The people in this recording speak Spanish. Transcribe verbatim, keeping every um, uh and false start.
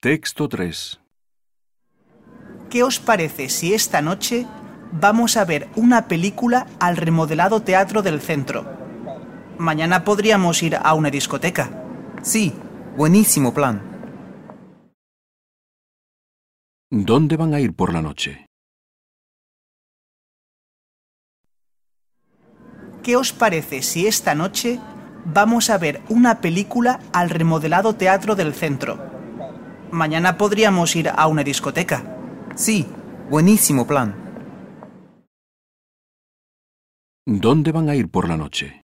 Texto tres. ¿Qué os parece si esta noche vamos a ver una película al remodelado Teatro del Centro? Mañana podríamos ir a una discoteca. Sí, buenísimo plan. ¿Dónde van a ir por la noche? ¿Qué os parece si esta noche vamos a ver una película al remodelado Teatro del Centro? Mañana podríamos ir a una discoteca. Sí, buenísimo plan. ¿Dónde van a ir por la noche?